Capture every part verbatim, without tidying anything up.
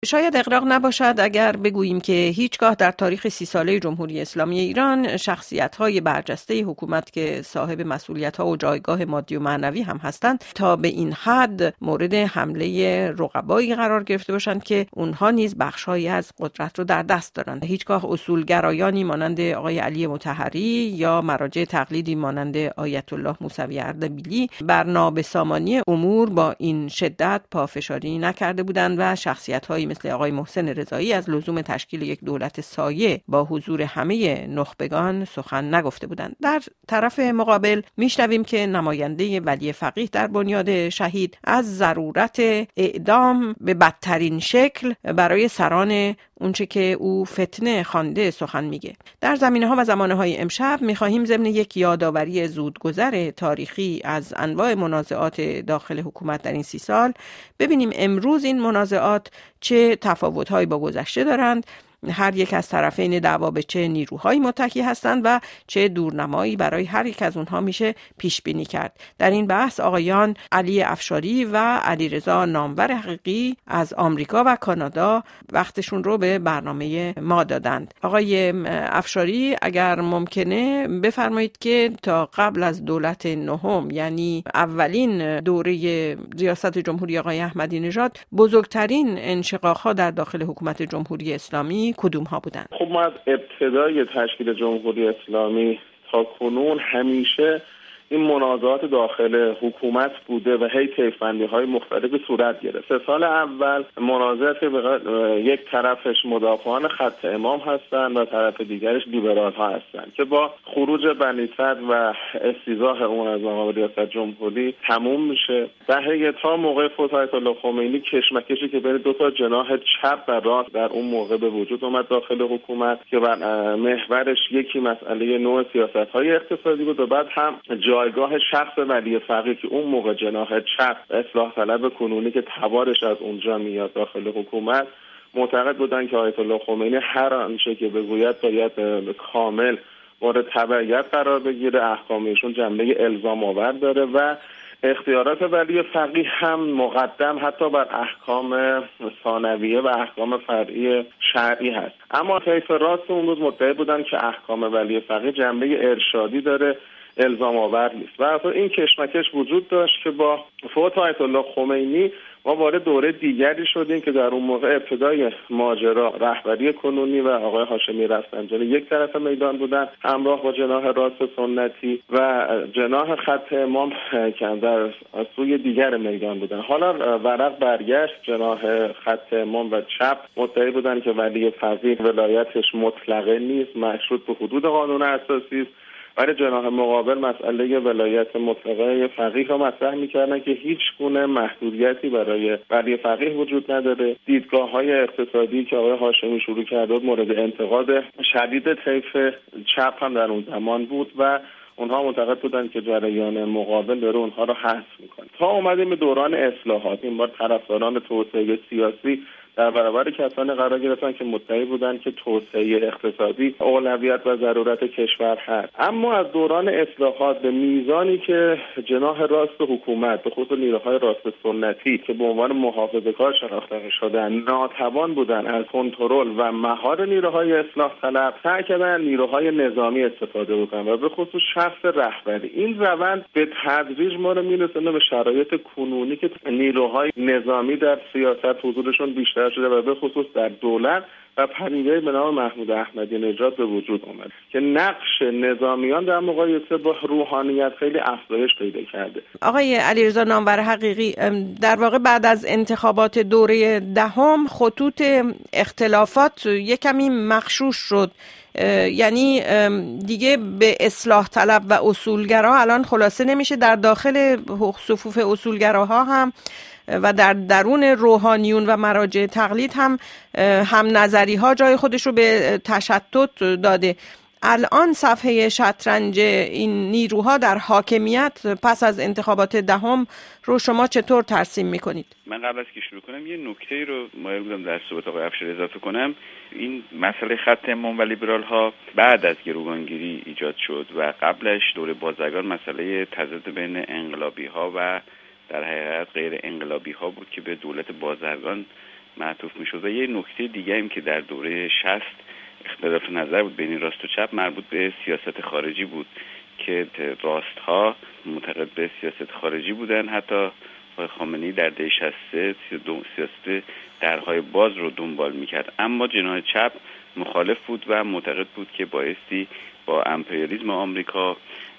شاید اغراق نباشد اگر بگوییم که هیچگاه در تاریخ سی ساله جمهوری اسلامی ایران شخصیت‌های برجسته حکومت که صاحب مسئولیت‌ها و جایگاه مادی و معنوی هم هستند تا به این حد مورد حمله رقبایی قرار گرفته باشند که اونها نیز بخش‌هایی از قدرت رو در دست دارند. هیچگاه اصولگرایانی مانند آقای علی مطهری یا مراجع تقلیدی مانند آیت الله موسوی اردبیلی بر نابسامانی امور با این شدت پافشاری نکرده بودند و شخصیت‌های مثل آقای محسن رضایی از لزوم تشکیل یک دولت سایه با حضور همه نخبگان سخن نگفته بودند. در طرف مقابل میشنویم که نماینده ولی فقیه در بنیاد شهید از ضرورت اعدام به بدترین شکل برای سران اونچه که او فتنه خوانده سخن میگه. در زمینه‌ها و زمانه‌های امشب می‌خواهیم ضمن یک یادآوری زودگذر تاریخی از انواع منازعات داخل حکومت در این سی سال ببینیم امروز این منازعات چه تفاوت‌هایی با گذشته دارند، هر یک از طرفین دعوا به چه نیروهایی متکی هستند و چه دورنمایی برای هر یک از اونها میشه پیش بینی کرد. در این بحث آقایان علی افشاری و علیرضا نامور حقیقی از آمریکا و کانادا وقتشون رو به برنامه ما دادند. آقای افشاری اگر ممکنه بفرمایید که تا قبل از دولت نهم، یعنی اولین دوره ریاست جمهوری آقای احمدی نژاد، بزرگترین انشقاق‌ها در داخل حکومت جمهوری اسلامی کدوم ها بودن؟ خب ما از ابتدای تشکیل جمهوری اسلامی تا کنون همیشه این منازعات داخل حکومت بوده و هی طیف‌بندی های مختلفی صورت گرفت. سه سال اول منازعات که یک طرفش مدافعان خط امام هستند و طرف دیگرش لیبرال ها هستند که با خروج بنی صدر و استیضاح اون از مقام ریاست جمهوری تموم میشه. در تا موقع فوت آیت الله خمینی کشمکشی که بین دو تا جناح چپ و راست در اون موقع به وجود اومد داخل حکومت که بر محورش یکی مسئله نوع سیاست‌های اقتصادی بود و بعد هم جایگاه شخص ولی فقیه که اون موقع جناح چپ اصلاح طلب کنونی که تبارش از اونجا میاد داخل حکومت معتقد بودن که آیت الله خمینی هر آنچه که بگوید باید کامل مورد تبعیت قرار بگیره، احکامشون جنبه الزام آور داره و اختیارات ولی فقیه هم مقدم حتی بر احکام ثانویه و احکام فرعی شرعی هست. اما طیف راست اون روز مدعی بودن که احکام ولی فقیه جنبه ارشادی داره، الزام آور نیست و اصلا این کشمکش وجود داشت که با فوت آیت الله خمینی ما وارد دوره دیگری شدیم که در اون موقع ابتدای ماجرا رهبری کنونی و آقای هاشمی رفسنجانی یک طرف میدان بودن همراه با جناح راست سنتی و جناح خط امام که در سوی دیگر میدان بودن. حالا ورق برگشت، جناح خط امام و چپ مدعی بودن که ولی فقیه ولایتش مطلقه نیست، مشروط به حدود قانون اساسی است. برای جناح مقابل مسئله ولایت مطلقه فقیه را مطرح می‌کردن که هیچ گونه محدودیتی برای ولی فقیه وجود نداره. دیدگاه‌های اقتصادی که آقای هاشمی شروع کرده بود مورد انتقاد شدید طیف چپ هم در اون زمان بود و اونها معتقد بودن که جریان مقابل داره اونها رو حذف می‌کنه. تا اومدیم به دوران اصلاحات، این بار طرفداران توسعه سیاسی در برابر کسانی قرار گرفتن که مدعی بودن که توسعه اقتصادی اولویت و ضرورت کشور هست. اما از دوران اصلاحات به میزانی که جناح راست حکومت به خصوص نیروهای راست سنتی که به عنوان محافظه‌کار شناخته شدن ناتوان بودن از کنترل و مهار نیروهای اصلاح طلب، سعی کردن نیروهای نظامی استفاده بکنن و به خصوص شخص رهبری. این روند به تدریج ما رو میرسونه به شرایط کنونی که نیروهای نظامی در سیاست حضورشون بیشتر شده و به خصوص در دولت و پدیده‌ای به نام محمود احمدی نژاد به وجود اومد که نقش نظامیان در مقایسه با روحانیت خیلی افزایش پیدا کرده. آقای علیرضا نامور حقیقی، در واقع بعد از انتخابات دوره دهم خطوط اختلافات یک کمی مغشوش شد، یعنی دیگه به اصلاح طلب و اصولگرا الان خلاصه نمیشه. در داخل صفوف اصولگراها هم و در درون روحانیون و مراجع تقلید هم هم نظری ها جای خودش رو به تشتت داده. الان صفحه شطرنج این نیروها در حاکمیت پس از انتخابات دهم رو شما چطور ترسیم میکنید؟ من قبل از که شروع کنم یه نکته رو مایل بودم در صحبت آقای افشاری اضافه کنم. این مسئله خط امام و لیبرال ها بعد از گروگانگیری ایجاد شد و قبلش دوره بازرگان مسئله تضاد بین انقلابی ها و در حقیقت غیر انقلابی ها بود که به دولت بازرگان معطوف میشد. و یه نکته دیگه هم که در دوره شصت اختلاف نظر بود بین راست و چپ مربوط به سیاست خارجی بود که راست ها معتقد به سیاست خارجی بودن. حتی آقای خامنه‌ای در دهه شصت و سه سیاست درهای باز رو دنبال میکرد، اما جناح چپ مخالف بود و معتقد بود که بایستی با امپریالیسم آمریکا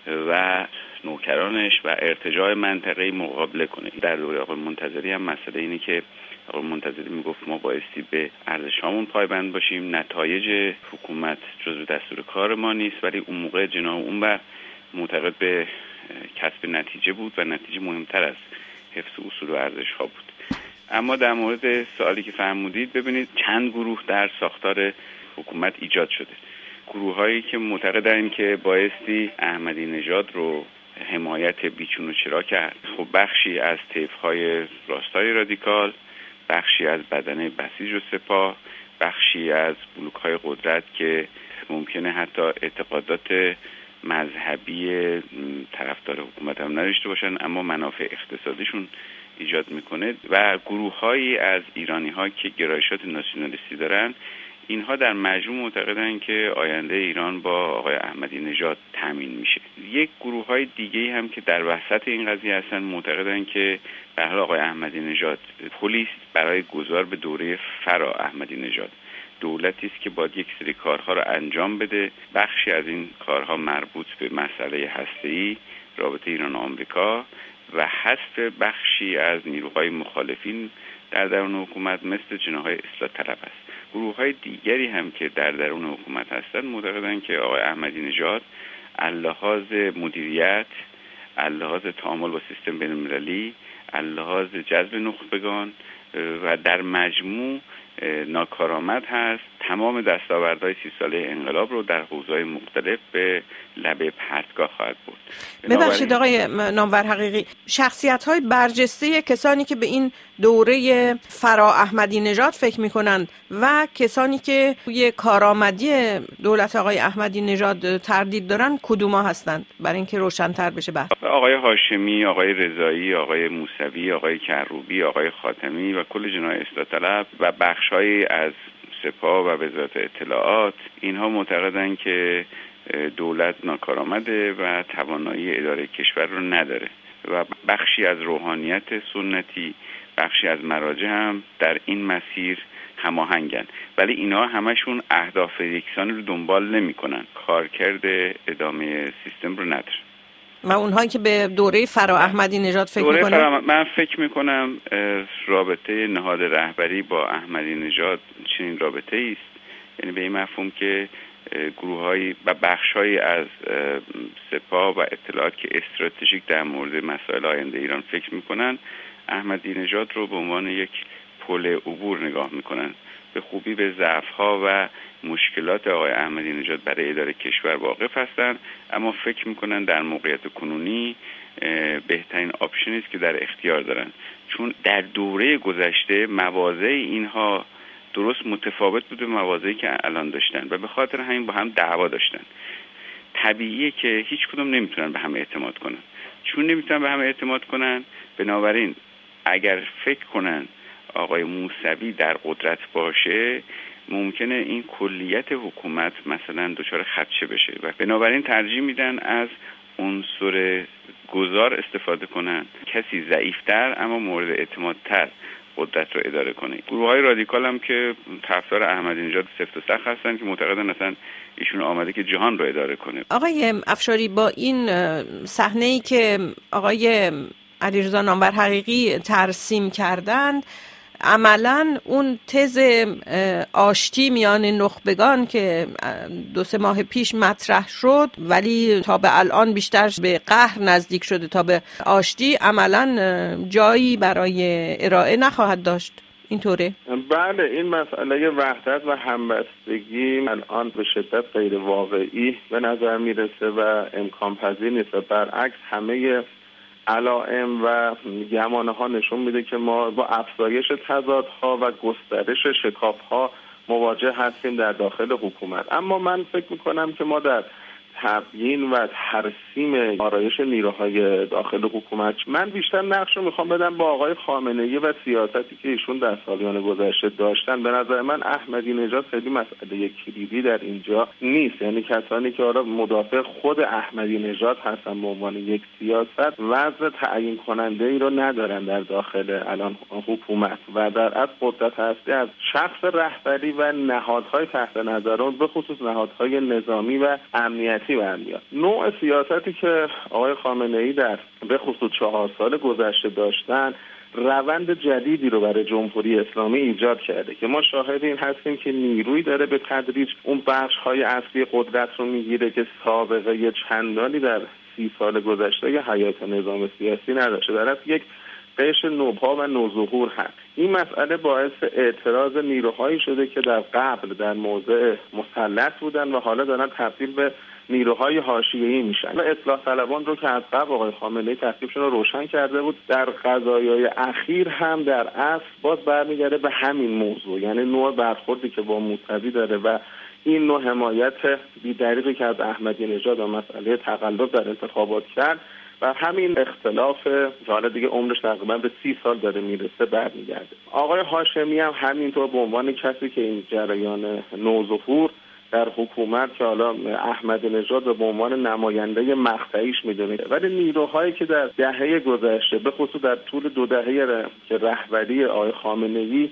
و نوکرانش و ارتجاع منطقه‌ای مقابله کنه. در دوره آقای منتظری هم مسئله اینه که آقای منتظری میگفت ما بایستی به ارزش‌هامون پایبند باشیم، نتایج حکومت جزو دستور کار ما نیست، ولی اون موقع جناح اونور معتقد به کسب نتیجه بود و نتیجه مهمتر از حفظ اصول و ارزش‌ها بود. اما در مورد سوالی که فرمودید، ببینید چند گروه در ساختار حکومت ایجاد شده. گروه‌هایی که معتقدن که بایستی احمدی نژاد رو حمایت بیچون و چرا کرد. خب بخشی از طیف‌های راستای رادیکال، بخشی از بدنه بسیج و سپاه، بخشی از بلوک‌های قدرت که ممکنه حتی اعتقادات مذهبی طرفدار حکومت هم نداشته باشن اما منافع اقتصادیشون ایجاد میکنه، و گروه‌هایی از ایرانی‌ها که گرایشات ناسیونالیستی دارن. اینها در مجموع معتقدن که آینده ایران با آقای احمدی نژاد تامین میشه. یک گروه‌های دیگه هم که در وسط این قضیه هستن معتقدن که به هر حال آقای احمدی نژاد پلیس برای گذار به دوره فرا احمدی نژاد، دولتی است که باید یک سری کارها رو انجام بده. بخشی از این کارها مربوط به مسئله هسته‌ای، رابطه ایران و آمریکا و حذف بخشی از نیروهای مخالفین در درون حکومت مثل جناح‌های اصلاح طلب است. گروه‌های دیگری هم که در درون حکومت هستند معتقدند که آقای احمدی نژاد اللحاظ مدیریت، اللحاظ تعامل با سیستم بین‌المللی، اللحاظ جذب نخبگان و در مجموع ناکارآمد هست. تمام دستاوردهای سی ساله انقلاب رو در حوزه‌های مختلف به لبه پرتگاه خواهد برد. ببخشید آقای نامور حقیقی، شخصیت‌های برجسته کسانی که به این دوره فرا احمدی نژاد فکر می‌کنند و کسانی که توی کارآمدی دولت آقای احمدی نژاد تردید دارن کدوما هستند، برای اینکه روشن‌تر بشه بحث؟ آقای هاشمی، آقای رضایی، آقای موسوی، آقای کروبی، آقای خاتمی و کل جناح اصلاح طلب و بخش‌هایی از سپاه و وزارت اطلاعات، اینها معتقدند که دولت ناکارآمده و توانایی اداره کشور رو نداره و بخشی از روحانیت سنتی، بخشی از مراجع هم در این مسیر هماهنگن، ولی اینا همشون اهداف یکسانی رو دنبال نمی‌کنن، کارکرد ادامه سیستم رو نداره. و اونهایی که به دوره فرا احمدی نژاد فکر دوره میکنن؟ فرا... من فکر میکنم رابطه نهاد رهبری با احمدی نژاد چنین رابطه است، یعنی به این مفهوم که گروه‌هایی و بخش‌هایی از سپاه و اطلاعات که استراتژیک در مورد مسائل آینده ایران فکر میکنن، احمدی نژاد رو به عنوان یک پل عبور نگاه میکنن. به خوبی به ضعف‌ها و مشکلات آقای احمدی نژاد برای اداره کشور واقف هستند، اما فکر میکنن در موقعیت کنونی بهترین آپشنی است که در اختیار دارن، چون در دوره گذشته مواضع اینها درست متفاوت بود به مواضعی که الان داشتن و به خاطر همین با هم دعوا داشتن. طبیعیه که هیچ کدوم نمیتونن به هم اعتماد کنن. چون نمیتونن به هم اعتماد کنن، بنابراین اگر فکر کنن آقای موسوی در قدرت باشه، ممکنه این کلیت حکومت مثلا دچار خدشه بشه و بنابراین ترجیح میدن از عنصر گذار استفاده کنن، کسی ضعیفتر اما مورد اعتمادتر قدرت رو اداره کنه. گروه‌های رادیکال هم که طرفدار احمدی نژاد سفت و سخت هستن که معتقدن مثلا ایشون آمده که جهان رو اداره کنه. آقای افشاری، با این صحنه‌ای که آقای علیرضا نامور حقیقی ترسیم کردند، عملاً اون تز آشتی میان نخبگان که دو سه ماه پیش مطرح شد ولی تا به الان بیشتر به قهر نزدیک شده تا به آشتی، عملاً جایی برای ارائه نخواهد داشت. اینطوره؟ بله، این مسئله وحدت و همبستگی الان به شدت غیر واقعی به نظر میرسه و امکان پذیر نیست. برعکس همه علائم و گمانه ها نشون میده که ما با افزایش تضادها و گسترش شکافها مواجه هستیم در داخل حکومت. اما من فکر میکنم که ما در تبیین و ترسیم آرایش نیروهای داخل حکومت. من بیشتر نقش رو میخوام بدم با آقای خامنه‌ای و سیاستی که ایشون در سالیان گذشته داشتن. به نظر من احمدی نژاد خیلی مسئله کلیدی در اینجا نیست، یعنی کسانی که حالا مدافع خود احمدی نژاد هستن به عنوان یک سیاست وضع تعیین کننده ای رو ندارن در داخل الان حکومت و در اصل قدرت هستی از شخص رهبری و نهادهای تحت نظر اون، به خصوص نهادهای نظامی و امنیتی برمیاد. نوع سیاستی که آقای خامنه‌ای در به خصوص چهار سال گذشته داشتن روند جدیدی رو برای جمهوری اسلامی ایجاد کرده که ما شاهد این هستیم که نیروی داره به تدریج اون بخش‌های اصلی قدرت رو میگیره که سابقه چندانی در سی سال گذشته یا حیات نظام سیاسی نداشته. در اصل یک قش نوپا و نوظهور هست. این مسئله باعث اعتراض نیروهایی شده که در قبل در موضع مسلط بودن و حالا دارن تبدیل به نیروهای حاشیه‌ای میشن. و اصلاح طلبان رو که از قبل آقای خامنه‌ای تکلیفشون رو روشن کرده بود، در قضایای اخیر هم در اصل باز برمیگرده به همین موضوع، یعنی نوع برخوردی که با موسوی داره و این نوع حمایت بی‌دریغی که از احمدی نژاد و مسئله تقلب در انتخابات کرد و همین اختلاف که حالا دیگه عمرش تقریبا به سی سال داره میرسه برمیگرده. آقای هاشمی هم همینطور به عنوان کسی که این جریان نوظهور در حکومت که حالا احمدی نژاد به عنوان نماینده مقطعیش میدونه، ولی نیروهایی که در دهه گذشته به خصوص در طول دو دهه که رهبری آقای خامنه‌ای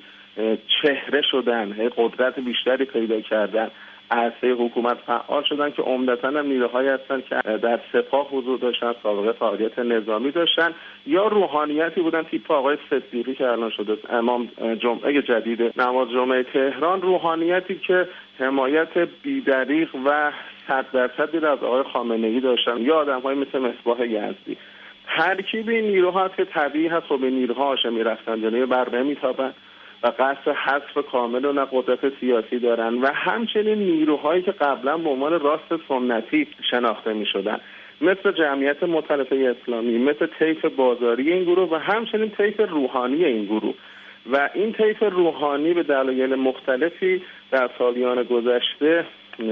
چهره شدن، قدرت بیشتری پیدا کردن، عرصه حکومت فعال شدن که عمدتاً هم نیروهایی هستن که در سپاه حضور داشتن، سابقه فعالیت نظامی داشتن یا روحانیتی بودن تیپ آقای صدیقی که الان شده امام جمعه جدید نماز جمعه تهران، روحانیتی که حمایت بی‌دریغ و صد درصدی از آقای خامنه‌ای داشتن یا آدم‌های مثل مصباح یزدی. ترکیب این نیروها که طبیعی هست خب این نیروها هاشمی رفسنجانی بر نمیتابن و قصد حذف کامل و نه قدرت سیاسی دارن و همچنین نیروهایی که قبلا به عنوان راست سنتی شناخته می شدن مثل جمعیت مؤتلفه اسلامی، مثل طیف بازاری این گروه و همچنین طیف روحانی این گروه و این طیف روحانی به دلایل مختلفی در سالیان گذشته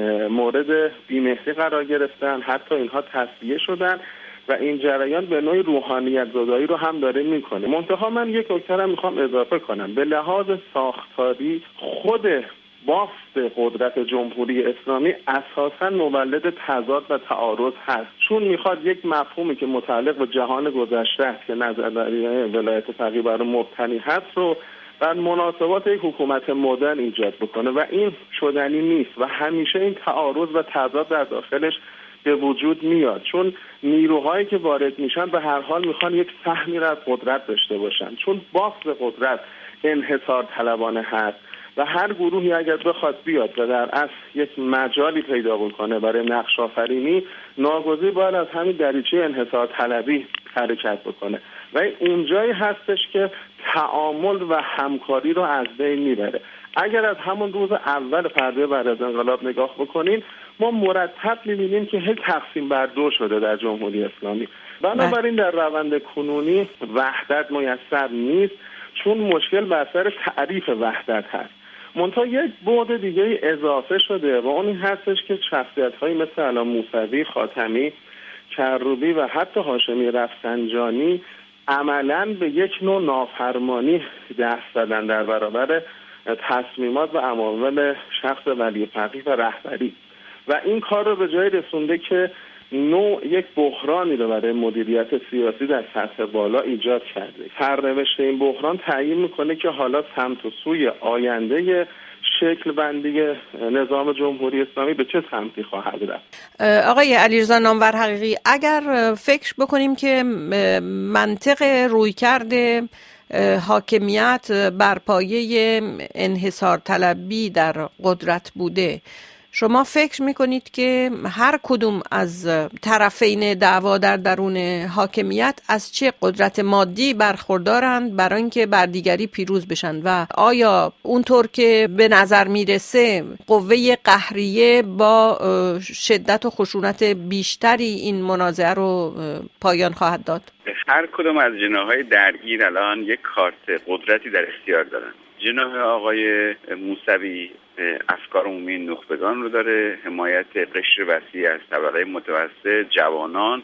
مورد بی‌مهری قرار گرفتن، حتی اینها تصفیه شدن و این جریان به نوعی روحانیت زدایی رو هم داره میکنه. منتها من یک نکته رو میخوام اضافه کنم. به لحاظ ساختاری خود بافت قدرت جمهوری اسلامی اساساً مولد تضاد و تعارض هست، چون میخواد یک مفهومی که متعلق به جهان گذشته است که نظریه ولایت فقیه بر مبتنی هست رو بر مناسبات یک حکومت مدرن ایجاد بکنه و این شدنی نیست و همیشه این تعارض و تضاد در داخلش به وجود میاد، چون نیروهایی که وارد میشن به هر حال میخوان یک سهمی را از قدرت داشته باشن، چون بافت قدرت انحصار طلبانه هست و هر گروهی اگر بخواد بیاد و در اصل یک مجالی پیدا بکنه برای نقش آفرینی، ناگزیر باید از همین دریچه انحصار طلبی حرکت بکنه و اونجایی هستش که تعامل و همکاری رو از بین میبره. اگر از همون روز اول پرده بعد از انقلاب نگاه بکنین، ما مرتب می‌بینیم که هی تقسیم بر دو شده در جمهوری اسلامی. بنابراین در روند کنونی وحدت میسر نیست، چون مشکل بر سر تعریف وحدت هست. منتها یک بعد دیگه اضافه شده و اون این هستش که شخصیت‌هایی مثل الان موسوی، خاتمی، کروبی و حتی هاشمی رفسنجانی عملاً به یک نوع نافرمانی دست زدن در برابر تصمیمات و عوامل شخص ولی فقیه و رهبری و این کار رو به جای رسونده که نوع یک بحرانی رو برای مدیریت سیاسی در سطح بالا ایجاد کرده. سرنوشت این بحران تعیین میکنه که حالا سمت و سوی آینده شکل بندی نظام جمهوری اسلامی به چه سمتی خواهد رفت. آقای علیرضا نامور حقیقی، اگر فکر بکنیم که منطق رویکرد حاکمیت بر پایه انحصار طلبی در قدرت بوده، شما فکر میکنید که هر کدوم از طرفین دعوا در درون حاکمیت از چه قدرت مادی برخوردارند برای اینکه بر دیگری پیروز بشن و آیا اونطور که به نظر میرسه قوه قهریه با شدت و خشونت بیشتری این منازعه رو پایان خواهد داد؟ هر کدوم از جناح‌های درگیر الان یک کارت قدرتی در اختیار دارن. جناح آقای موسوی افکار عمومی نخبگان رو داره، حمایت قشر وسیع از طبقه متوسط، جوانان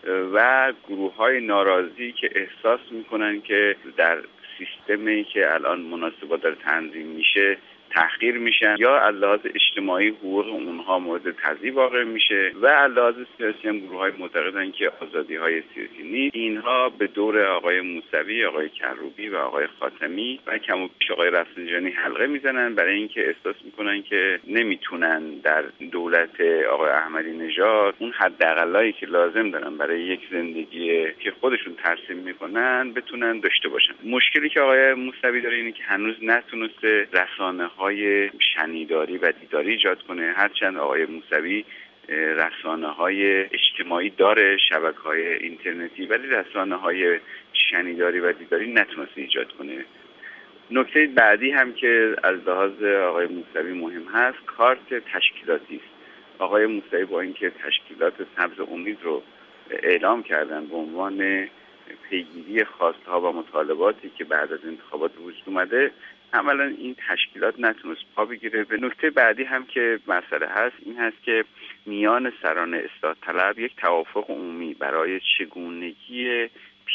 و گروه‌های ناراضی که احساس میکنن که در سیستمی که الان مناسبات داره تنظیم میشه تحقیر میشن، یا از لحاظ اجتماعی حقوق اونها مورد تضییع واقع میشه، و از لحاظ سیاسی هم گروه‌های معتقدن که آزادی‌های سیاسی نیست. اینها به دور آقای موسوی، آقای کروبی و آقای خاتمی و کم و بیش آقای رفسنجانی حلقه میزنن، برای اینکه احساس میکنن که نمیتونن در دولت آقای احمدی نژاد اون حداقلایی که لازم دارن برای یک زندگی که خودشون ترسیم میکنن بتونن داشته باشن. مشکلی که آقای موسوی داره اینه که هنوز نتونسته رسانه های شنیداری و دیداری ایجاد کنه، هرچند آقای موسوی رسانه های اجتماعی داره، شبکه های اینترنتی، ولی رسانه های شنیداری و دیداری نتونسته ایجاد کنه. نکته بعدی هم که از لحاظ آقای موسوی مهم هست کارت تشکیلاتی است. آقای موسوی با اینکه تشکیلات سبز امید رو اعلام کردن به عنوان پیگیری خواستها و مطالباتی که بعد از انتخابات وجود اومده، عملا این تشکیلات نتونست پا بگیره. به نکته بعدی هم که مسئله هست این هست که میان سران اصلاح طلب یک توافق عمومی برای چگونگی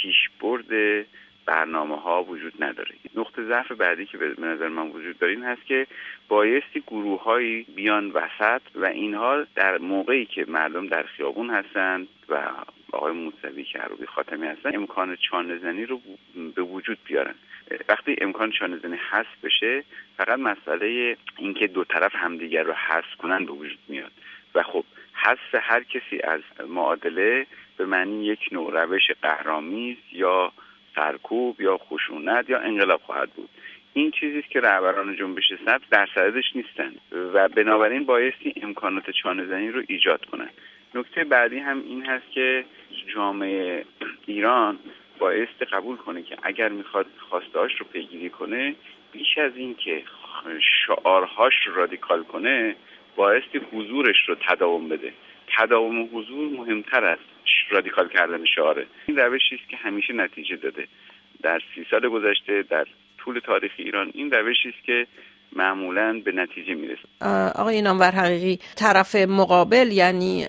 پیشبرد برنامه ها وجود نداره. نقطه ضعف بعدی که به نظر من وجود داره این هست که بایستی گروه هایی بیان وسط و اینها در موقعی که مردم در خیابون هستند و آقای موسوی کروبی خاتمی هستن امکان چانه‌زنی رو به وجود بیارن. وقتی امکان چانه‌زنی حذف بشه فقط مسئله اینکه دو طرف همدیگر رو حذف کنن به وجود میاد و خب حذف هر کسی از معادله به معنی یک نوع روش قهرآمیز یا سرکوب یا خشونت یا انقلاب خواهد بود. این چیزی است که رهبران جنبش سبز در صددش نیستن و بنابراین بایستی امکانات چانه‌زنی رو ایجاد کنن. نکته بعدی هم این هست که جامعه ایران بایستی قبول کنه که اگر میخواد خواسته‌هاش رو پیگیری کنه بیش از این که شعارهاش رو رادیکال کنه بایستی حضورش رو تداوم بده. تداوم حضور مهمتر از رادیکال کردن شعاره. این روشی است که همیشه نتیجه داده. در سی سال گذشته در طول تاریخ ایران این روشی است که معمولاً به نتیجه میرسه. آقای نامور حقیقی، طرف مقابل یعنی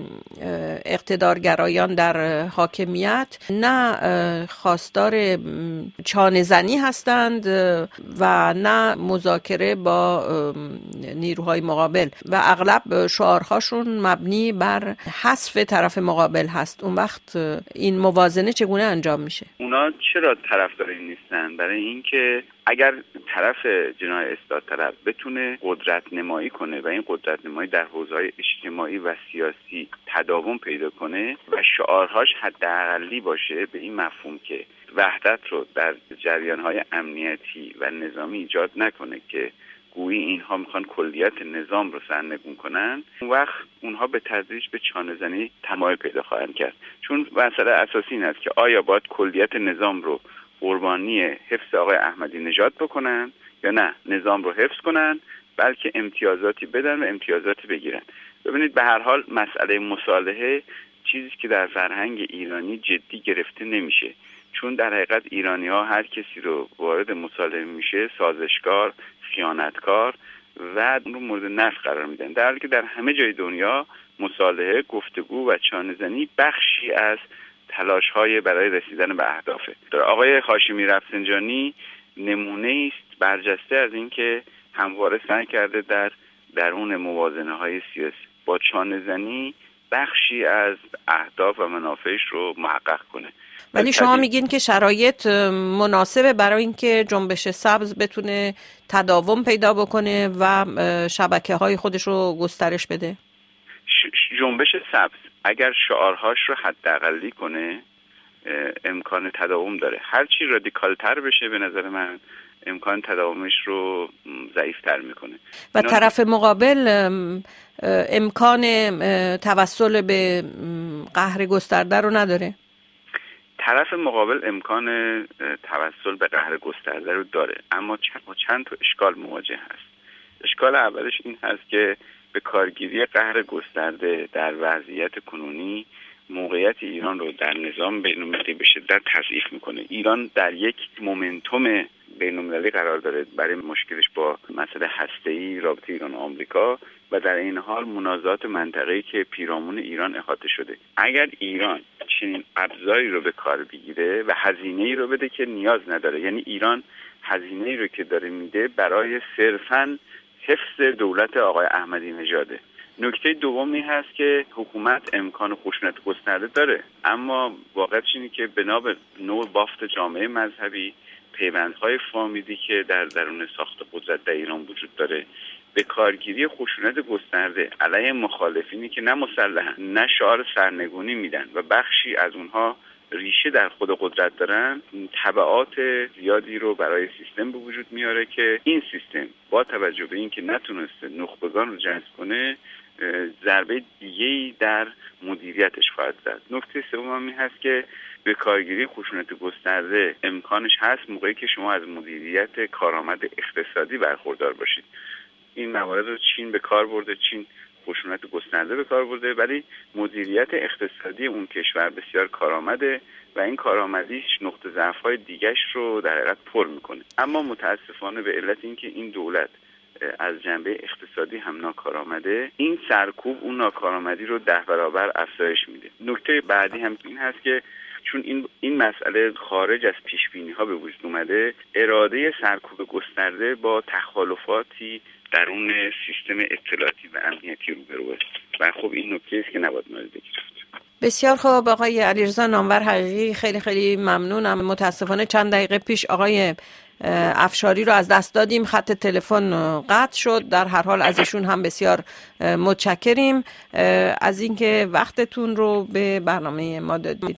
اقتدارگرایان در حاکمیت نه خواستار چانه‌زنی هستند و نه مذاکره با نیروهای مقابل و اغلب شعارهاشون مبنی بر حذف طرف مقابل هست. اون وقت این موازنه چگونه انجام میشه؟ اونا چرا طرفدار نیستن؟ برای اینکه اگر طرف جناح اصلاح طلب بتونه قدرت نمایی کنه و این قدرت نمایی در حوزه‌های اجتماعی و سیاسی تداوم پیدا کنه و شعارهاش حداقلی باشه به این مفهوم که وحدت رو در جریان‌های امنیتی و نظامی ایجاد نکنه که گویی اینها میخوان کلیت نظام رو سرنگون کنن، اون وقت اونها به تدریج به چانه‌زنی تمایل پیدا خواهند کرد. چون مسئله اساسی این است که آیا باید کلیت نظام رو قربانی حفظ آقای احمدی نژاد بکنن یا نه نظام رو حفظ کنن بلکه امتیازاتی بدن و امتیازاتی بگیرن. ببینید به هر حال مسئله مصالحه چیزی که در فرهنگ ایرانی جدی گرفته نمیشه، چون در حقیقت ایرانی ها هر کسی رو وارد مصالحه میشه سازشکار، خیانتکار و اون رو مورد نفی قرار میدن، در حالی که در همه جای دنیا مصالحه، گفتگو و چانه‌زنی بخشی از تلاش‌های برای رسیدن به اهدافه. آقای هاشمی رفسنجانی نمونه است برجسته از اینکه همواره سعی کرده در درون موازنه‌های سیاسی با چانه‌زنی بخشی از اهداف و منافعش رو محقق کنه. ولی شما میگین که شرایط مناسبه برای اینکه جنبش سبز بتونه تداوم پیدا بکنه و شبکه‌های خودش رو گسترش بده؟ جنبش سبز اگر شعارهاش رو حداقلی کنه امکان تداوم داره. هر چی رادیکال‌تر بشه به نظر من امکان تداومش رو ضعیف‌تر میکنه. و طرف مقابل امکان توسل به قهر گسترده رو نداره؟ طرف مقابل امکان توسل به قهر گسترده رو داره، اما چند تا اشکال مواجه هست. اشکال اولش این هست که به کارگیری قهر گسترده در وضعیت کنونی موقعیت ایران رو در نظام بین‌المللی به شدت تضعیف میکنه. ایران در یک مومنتوم بین‌المللی قرار داره برای مشکلش با مسئله هسته‌ای رابطه ایران و آمریکا و در این حال منازعات منطقه‌ای که پیرامون ایران احاطه شده. اگر ایران چنین ابزاری رو به کار بگیره و هزینه‌ای رو بده که نیاز نداره، یعنی ایران هزینه‌ای رو که داره میده برای صرفاً حفظ دولت آقای احمدی نژاده. نکته دومی هست که حکومت امکان خشونت گسترده داره، اما واقعیت اینه که بنا به نوع بافت جامعه مذهبی، پیوندهای فامیلی که در درون ساخت قدرت در ایران وجود داره، به کارگیری خشونت گسترده علیه مخالفینی که نه مسلحن نه شعار سرنگونی میدن و بخشی از اونها ریشه در خود قدرت دارن، تبعات زیادی رو برای سیستم به وجود میاره که این سیستم با توجه به اینکه نتونسته نخبگان رو جذب کنه، ضربه دیگه‌ای در مدیریتش خواهد زد. نکته سومی هست که به کارگیری خشونت گسترده امکانش هست موقعی که شما از مدیریت کارآمد اقتصادی برخوردار باشید. این موارد رو چین به کار برده، چین خشونت گسترده به کار برده، ولی مدیریت اقتصادی اون کشور بسیار کارآمده و این کارآمدیش نقطه ضعف‌های دیگه‌اش رو در حقیقت پر میکنه. اما متاسفانه به علت اینکه این دولت از جنبه اقتصادی هم ناکارآمده، این سرکوب اون ناکارآمدی رو ده برابر افزایش میده. نکته بعدی هم این هست که چون این این مسئله خارج از پیش بینی ها به وجود اومده، اراده سرکوب گسترده با تخالفاتی درون سیستم اطلاعاتی و امنیتی روبرو است و خب این نکته است که نباید نادیده گرفت. بسیار خوب آقای علیرضا نامور حقیقی، خیلی خیلی ممنونم. متاسفانه چند دقیقه پیش آقای افشاری رو از دست دادیم، خط تلفن قطع شد. در هر حال از ایشون هم بسیار متشکریم از اینکه وقتتون رو به برنامه ما دادید.